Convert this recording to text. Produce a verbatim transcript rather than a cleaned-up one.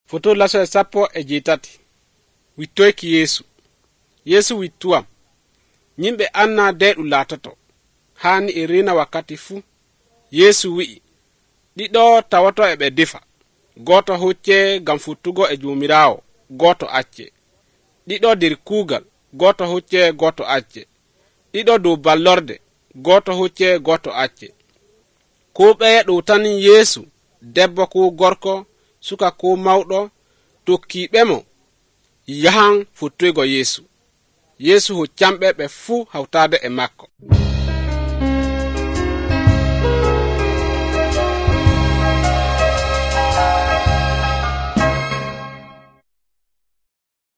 Foto laso e sappo e jeetati. Wittoyki Yeesu. Yeesu wittuwam. Nyimɓe anna deeɗu laatoto. Haani e rena wakkati fu. Yeesu wi'i. Ɗiɗo tawato e ɓe defa. Goto hucce gam futtugo e jomirawo, goto acce. Ɗiɗo der kuugal, goto hucce, goto acce. Ɗiɗo dow ballorde, goto hucce, goto acce. Ko ɓeye ɗo tan Yeesu, debbo ko gorko, suka ko mawɗo, tokkiɓe mo yahan futtuygo Yeesu. Yeesu huccamɓe ɓe fu hawtade e makko.